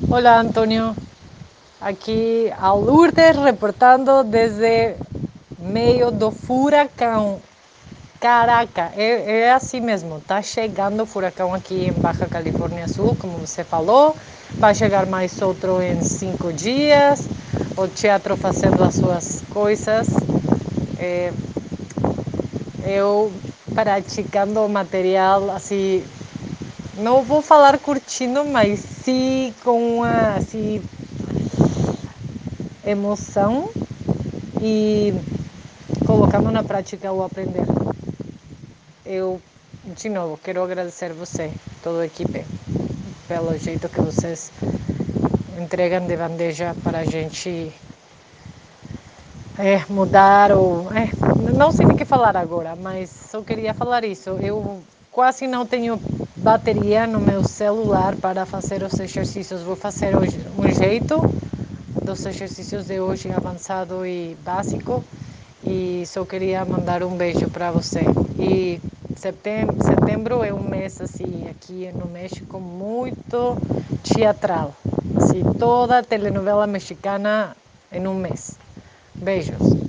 Hola Antonio, aqui a Lourdes reportando desde meio do furacão. Caraca, é assim mesmo, tá chegando o furacão aqui em Baja Califórnia Sul, como você falou. Vai chegar mais outro em 5 dias. O teatro fazendo as suas coisas. É, eu praticando material assim, não vou falar curtindo, mas sim com uma assim, emoção e colocando na prática o aprender. Eu, de novo, quero agradecer você, toda a equipe, pelo jeito que vocês entregam de bandeja para a gente mudar ou... não sei o que falar agora, mas só queria falar isso. Eu quase não tenho bateria no meu celular para fazer os exercícios. Vou fazer hoje um jeito dos exercícios de hoje, avançado e básico. E só queria mandar um beijo para você. E setembro é um mês assim aqui no México muito teatral, assim toda a telenovela mexicana em um mês. Beijos.